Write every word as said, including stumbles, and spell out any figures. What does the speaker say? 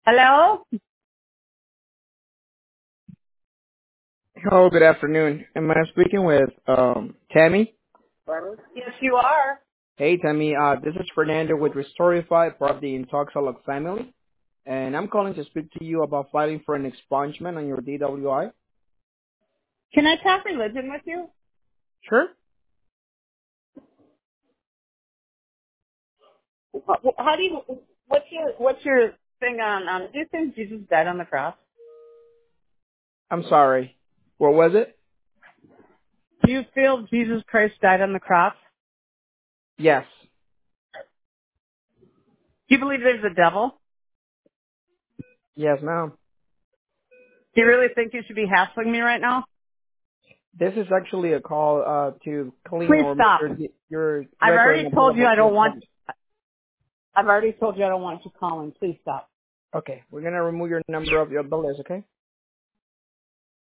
Hello? Hello, good afternoon. Am I speaking with um Tammy? Yes, you are. Hey, Tammy. Uh, this is Fernando with Restorify Property in Toxalog Family, and I'm calling to speak to you about filing for an expungement on your D W I. Can I talk religion with you? Sure. How how do you, what's your, what's your thing on, um, do you think Jesus died on the cross? I'm sorry. What was it? Do you feel Jesus Christ died on the cross? Yes. Do you believe there's a devil? Yes, ma'am. Do you really think you should be hassling me right now? This is actually a call uh to clean Please or make stop. your your I've record already told you available I to the don't want, public. I've already told you I don't want you calling. Please stop. Okay, we're gonna remove your number of your the list, okay?